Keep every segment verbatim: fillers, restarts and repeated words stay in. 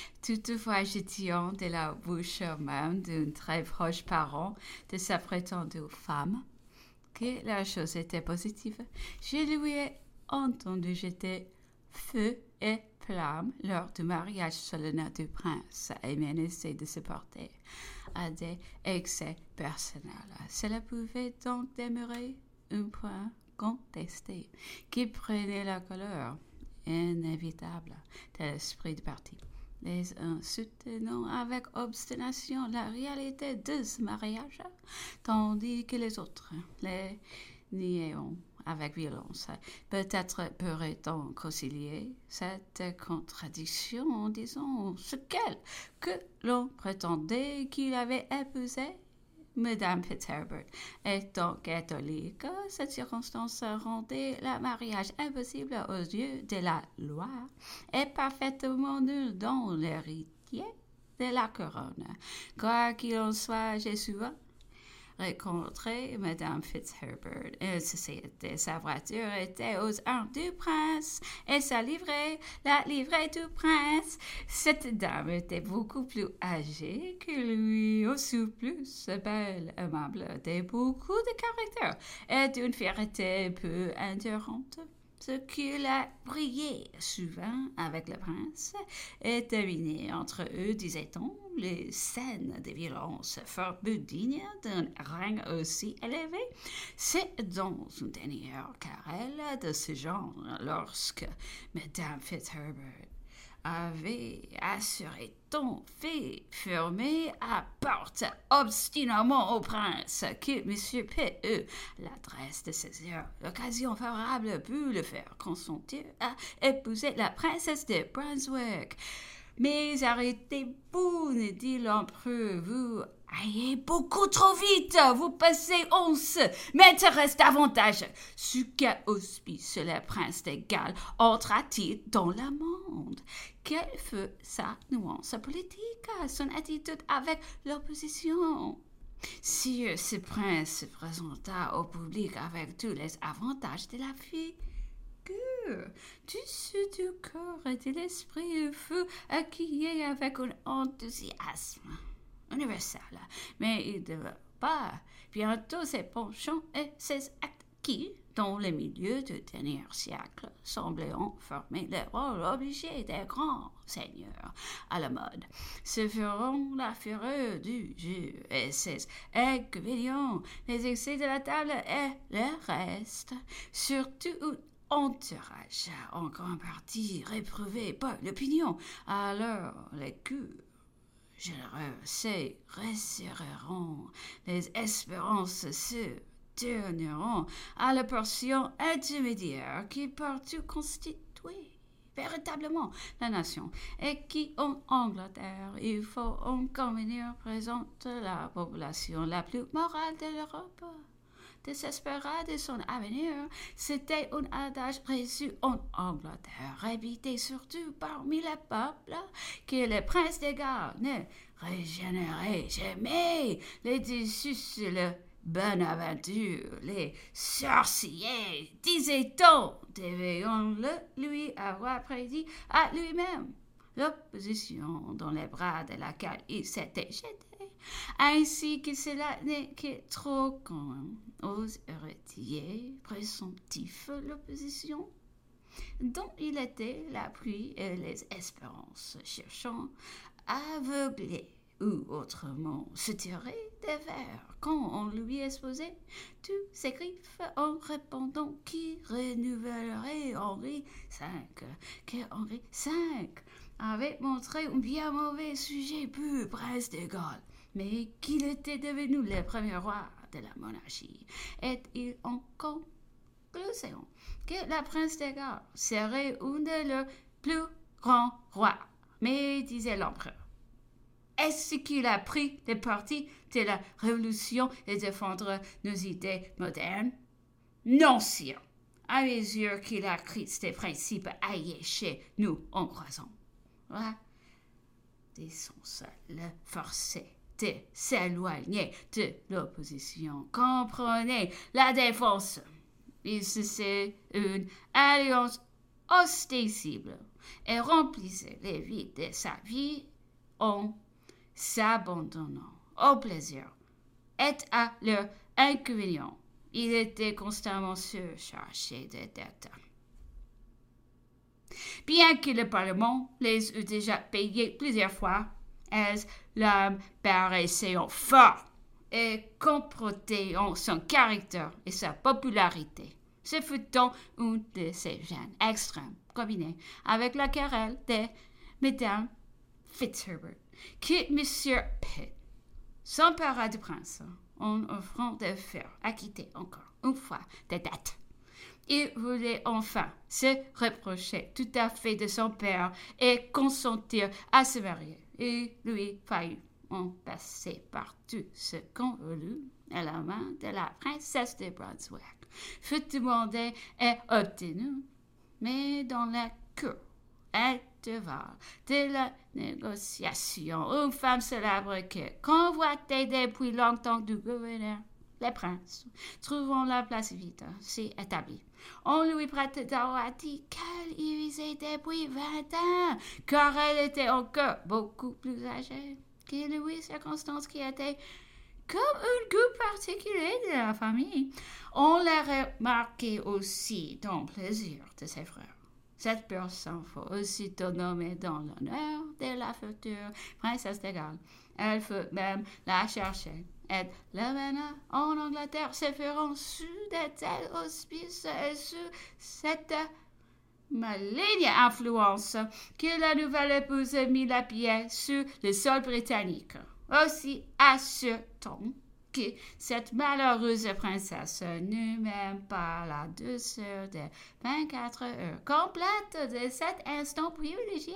Toutefois, j'étais de la bouche même d'un très proche parent de sa prétendue femme que la chose était positive. Je lui ai entendu jeter feu et flamme lors du mariage solennel du prince et menacer de se porter à des excès personnels. Cela pouvait donc demeurer un point contesté qui prenait la couleur inévitable de l'esprit du parti. Les uns soutenant avec obstination la réalité de ce mariage, tandis que les autres les niaient avec violence. Peut-être pourrait-on concilier cette contradiction en disant ce qu'elle, que l'on prétendait qu'il avait épousé Madame Fitzherbert étant catholique, cette circonstance rendait le mariage impossible aux yeux de la loi et parfaitement nul dans l'héritier de la couronne. Quoi qu'il en soit, j'ai souvent rencontré Madame Fitzherbert. Elle de sa voiture était aux armes du prince et sa livrée, la livrée du prince. Cette dame était beaucoup plus âgée que lui, aussi plus belle, aimable, de beaucoup de caractère et d'une fierté peu endurante. Ce qui l'a brillé souvent avec le prince et terminé entre eux, disait-on, les scènes de violence fort peu dignes d'un rang aussi élevé. C'est dans une dernière querelle de ce genre, lorsque Madame Fitzherbert avait assuré ton fait fermer à porte obstinément au prince que M. P E l'adresse de saisir l'occasion favorable pour le faire consentir à épouser la princesse de Brunswick. Mais arrêtez-vous, dit l'empereur, vous allez beaucoup trop vite, vous passez once, m'intéresse davantage. Sous quel auspice le prince de Galles entra-t-il dans le monde? Quelle fut sa nuance politique, son attitude avec l'opposition? Si ce prince se présenta au public avec tous les avantages de la fille, du sud du corps et de l'esprit fut accueilli avec un enthousiasme universel, mais il ne devait pas bientôt ses penchants et ses actes qui, dans le milieu du dernier siècle, semblaient former le rôle obligé des grands seigneurs à la mode, se feront la fureur du jeu et ses inconvénients, les excès de la table et le reste, surtout entourage en grande partie réprouvé par l'opinion. Alors les coups généreux se resserreront, les espérances se tourneront à la portion intermédiaire qui partout constitue véritablement la nation et qui en Angleterre, il faut en convenir, présente la population la plus morale de l'Europe. Désespéré de son avenir, c'était un adage reçu en Angleterre, répété surtout parmi le peuple, que le prince de Galles ne régénérait jamais les déçus sur le Bonaventure, les sorciers, disait-on, devions-le lui avoir prédit à lui-même. L'opposition dans les bras de laquelle il s'était jeté, ainsi que cela n'est que trop commun aux héritiers pressomptifs, l'opposition dont il était l'appui et les espérances, cherchant à aveugler ou autrement se tirer des vers quand on lui exposait tous ses griffes en répondant qu'il renouvellerait Henri cinq, que Henri cinq avait montré un bien mauvais sujet pour le prince de Galles, mais qu'il était devenu le premier roi de la monarchie. Et il en conclusion que la prince de Galles serait un de leurs plus grands rois. Mais, disait l'empereur, est-ce qu'il a pris le parti de la Révolution et défendre nos idées modernes? Non, sire. À mesure qu'il a pris ces principes aillés chez nous en croisant. La décence le forçait de s'éloigner de l'opposition. Comprenez la défense. Il c'est une alliance ostensible et remplissait les vides de sa vie en s'abandonnant au plaisir et à leur inconvénient. Il était constamment surchargé de dettes. Bien que le Parlement les eût déjà payés plusieurs fois, elles leur paraissaient fort et compromettant son caractère et sa popularité. Ce fut donc une de ces gênes extrêmes, combinée avec la querelle de Madame Fitzherbert, que M. Pitt s'empara du prince en offrant de faire acquitter encore une fois des dettes. Il voulait enfin se reprocher tout à fait de son père et consentir à se marier. Il lui fallut en passer par tout ce qu'on voulut à la main de la princesse de Brunswick. Fut demandé et obtenu, mais dans la cour intervalle de la négociation, une femme célèbre que convoitait depuis longtemps du gouverneur, le prince, trouvant la place vide, s'y établit. On lui prête d'avoir dit qu'elle y visait depuis vingt ans, car elle était encore beaucoup plus âgée que lui, circonstance qui était comme un goût particulier de la famille. On l'a remarqué aussi dans le plaisir de ses frères. Cette personne fut aussitôt nommée dans l'honneur de la future princesse de Galles. Elle fut même la chercher et l'amena en Angleterre, se feront sous de tels auspices et sous cette maligne influence que la nouvelle épouse mit la pied sur le sol britannique. Aussi assure-t-on que cette malheureuse princesse n'eut même pas la douceur de vingt-quatre heures complètes de cet instant privilégié.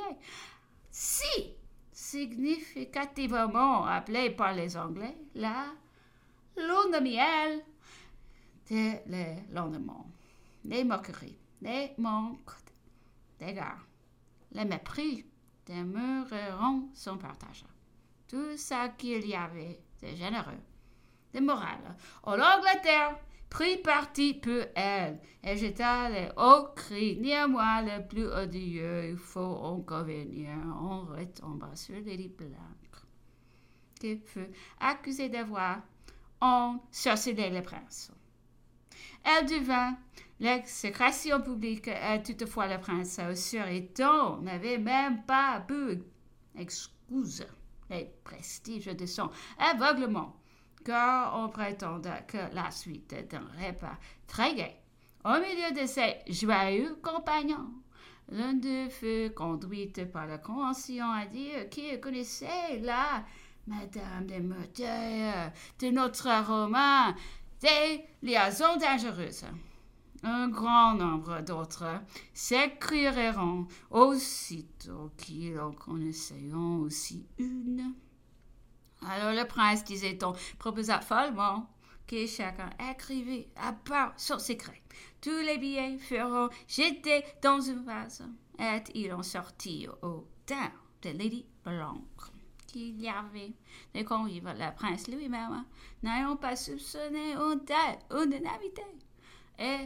Si significativement appelée par les Anglais la lune de miel de le lendemain. Les moqueries, les manques d'égard, le mépris demeureront son partage. Tout ce qu'il y avait de généreux, de moral, en Angleterre prit parti pour elle et jeta les hauts cris. Néanmoins, le plus odieux, il faut en convenir, en retomba sur Lady Blanche, qui fut accusée d'avoir ensorcelé le prince. Elle devint l'exécration publique et toutefois le prince, surétant, n'avait même pas pu excuser les prestiges de son aveuglement, car on prétendait que la suite d'un repas très gai. Au milieu de ses joyeux compagnons, l'un d'eux fut conduite par la convention à dire qu'il connaissait la Madame de Merteuil de notre roman des liaisons dangereuses. Un grand nombre d'autres s'écrieront aussitôt qu'ils en connaissaient aussi une. Alors le prince, disait-on, proposa follement que chacun écrivît à part son secret. Tous les billets furent jetés dans un vase, et ils en sortit au temps de Lady Blanche. Qu'il y avait des convives, le prince lui-même, n'ayant pas soupçonné une telle une invité, et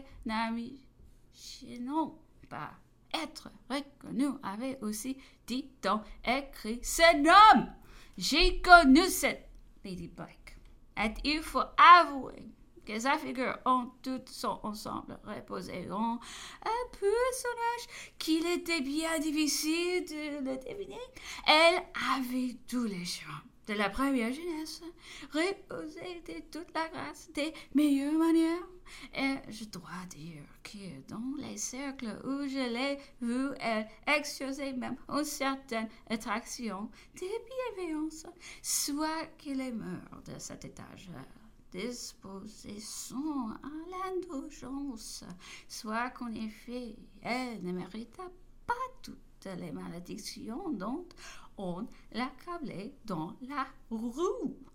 n'imaginant pas être reconnu, avait aussi dit dans écrit ce nom. J'ai connu cette Lady Blanche, et il faut avouer que sa figure en tout son ensemble reposait en un personnage qu'il était bien difficile de le deviner. Elle avait tous les charmes de la première jeunesse, reposait de toute la grâce des meilleures manières, et je dois dire que dans les cercles où je l'ai vue, elle exerçait même une certaine attraction de bienveillance, soit que les mœurs de cet étage disposées sont à l'indulgence, soit qu'en effet, elle ne mérita pas toutes les malédictions dont on l'accablait dans la rue.